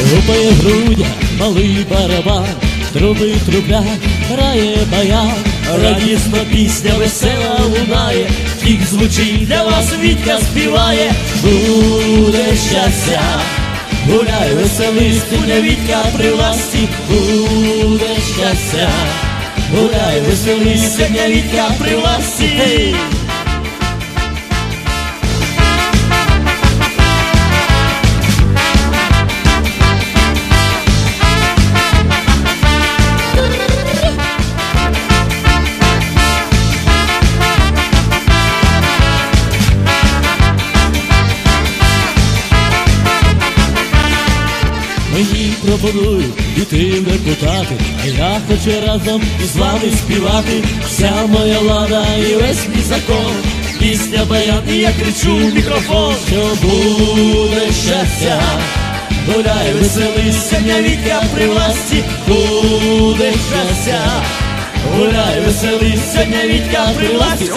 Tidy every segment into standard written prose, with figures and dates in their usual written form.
Гупає в грудях малий барабан, труби трублять, грає баян. Радісна пісня весела лунає, тік звучить, для вас Вітька співає. Буде щастя, гуляй, веселись, сьогодні Вітька при власті. Буде щастя, гуляй, веселись, сьогодні Вітька при власті. Мені пропонують іти в депутати, а я хочу разом із вами співати. Вся моя влада і весь мій закон, пісня баян, і я кричу в мікрофон. Що буде щастя, гуляй, веселись, сьогодні Вітька при власті. Буде щастя, гуляй, веселись, сьогодні Вітька при власті.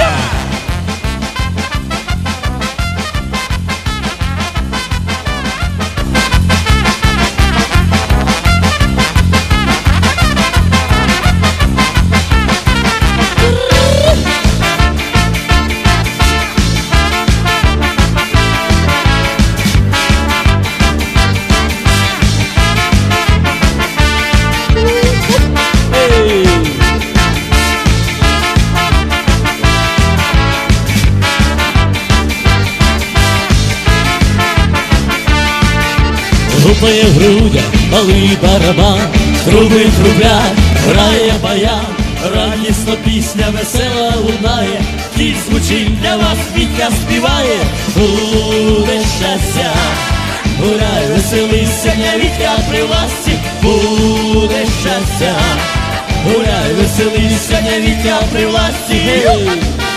Гупає в грудях малий барабан, труби трублять, грає баян. Радісна пісня весела лунає, тік звучить, для вас Вітька співає. Буде щастя, гуляй, веселись, сьогодні Вітька при власті. Буде щастя, гуляй, веселись, сьогодні Вітька при власті.